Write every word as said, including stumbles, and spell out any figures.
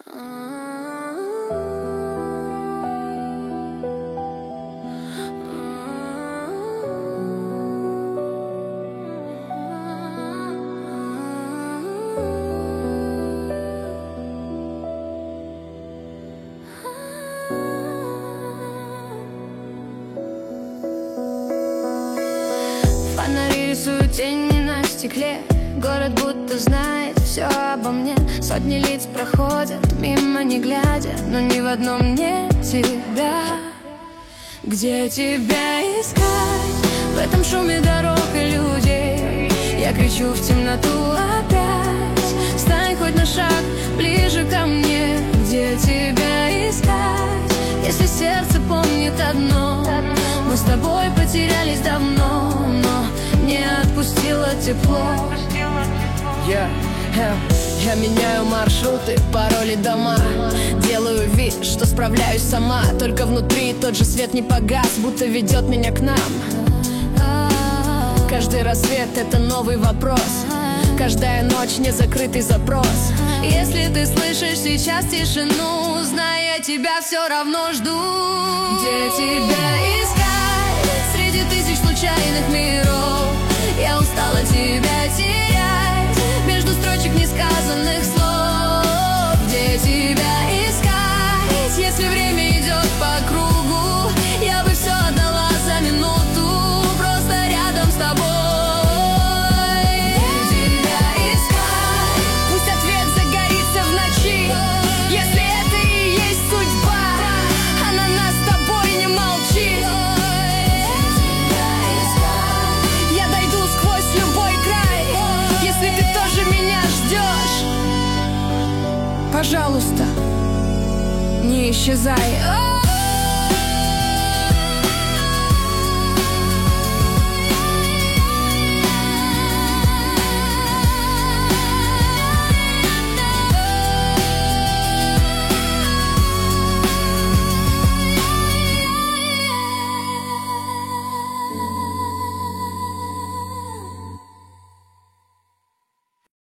Фонари рисуют тени на стекле. Город будто знает все обо мне. Сотни лиц проходят мимо, не глядя, но ни в одном нет тебя. Где тебя искать? В этом шуме дорог и людей. Я кричу в темноту опять. Стань хоть на шаг ближе ко мне. Где тебя искать? Если сердце помнит одно: мы с тобой потерялись давно, но не отпустило тепло. Yeah, yeah. Я меняю маршруты, пароли, дома. Делаю вид, что справляюсь сама. Только внутри тот же свет не погас, будто ведет меня к нам. Каждый рассвет — это новый вопрос. Каждая ночь — незакрытый запрос. Если ты слышишь сейчас тишину, знай, я тебя все равно жду. Где тебя искать? Среди тысяч случайных миров. Я устала тебя терять между строчек несказанных слов. Где тебя искать? Если время идет по кругу, я бы все отдала за минуту, просто рядом с тобой. Пожалуйста, не исчезай.